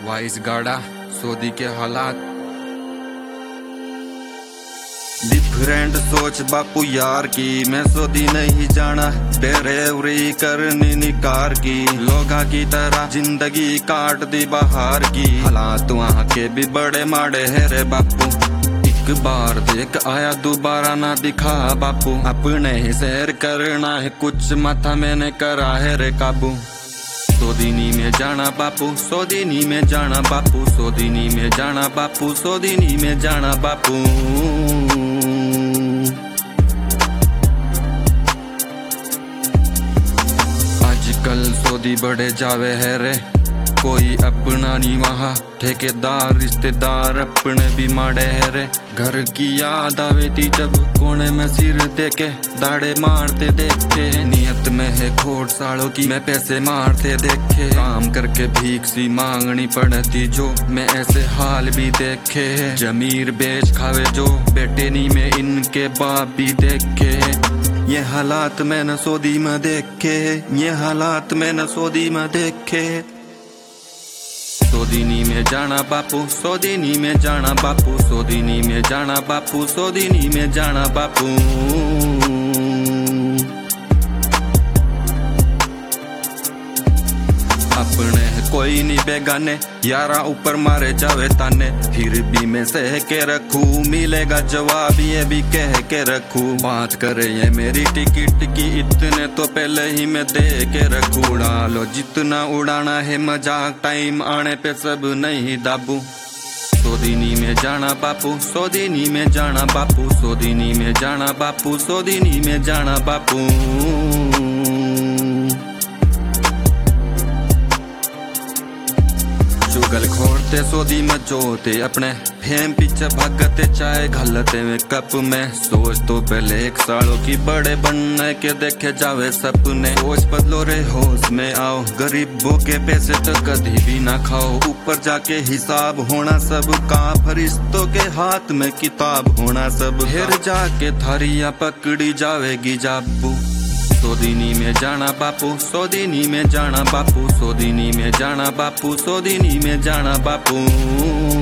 Vice गाड़ा Saudi के हालात। डिफरेंट सोच बापू यार की, मैं सऊदी नहीं जाना, डिलीवरी करनी निकार की। लोगा की तरह जिंदगी काट दी बाहर की, हालात वहाँ के भी बड़े माड़े है रे बापू। एक बार देख आया दोबारा ना दिखा बापू, अपने ही सैर करना है कुछ माथा मैंने करा है रे काबू। सऊदीनी में जाना बापू, सऊदीनी में जाना बापू, सऊदीनी में जाना बापू, सऊदीनी में जाना बापू। आजकल सऊदी बड़े जावे है रे, कोई अपना नहीं वहाँ, ठेकेदार रिश्तेदार अपने भी माड़े है रे। घर की याद आवे थी जब कोने में सिर देके दाड़े मारते देखे, नियत में है खोट सालों की मैं पैसे मारते देखे। काम करके भीख सी मांगनी पड़ती जो मैं ऐसे हाल भी देखे, जमीर बेच खावे जो बेटे नहीं में इनके बाप भी देखे। ये हालात मैंने सऊदी में देखे, ये हालात मैंने सऊदी में देखे। सऊदीनी में जाना बापू, सऊदीनी में जाना बापू, सऊदीनी में जाना बापू, सऊदीनी में जाना बापू। अपने कोई नहीं बेगाने, यारा ऊपर मारे जावे ताने, फिर भी मैं सह के रखूं, मिलेगा जवाब ये भी कह के रखूं। बात करे ये मेरी टिकट की, इतने तो पहले ही मैं दे के रखूं। उड़ा लो जितना उड़ाना है मजाक, टाइम आने पे सब नहीं दाबू। सऊदीनी में जाना बापू, सऊदीनी में जाना बापू, सऊदीनी में जाना बापू, सऊदीनी में जाना बापू। चुगल खोड़ते सऊदी में जोते, अपने फेम पीछे भागते चाहे घलते में कप में। सोच तो पहले एक सालों की बड़े बनने के देखे जावे सपने। सोच बदलो रे होश में आओ, गरीबों के पैसे तो कभी भी ना खाओ। ऊपर जाके हिसाब होना सबका, फरिश्तों के हाथ में किताब होना सब। फिर जाके थारियां पकड़ी जावेगी जाबू। सऊदीनी में जाना बापू, सऊदीनी में जाना बापू, सऊदीनी में जाना बापू, सऊदीनी में जाना बापू।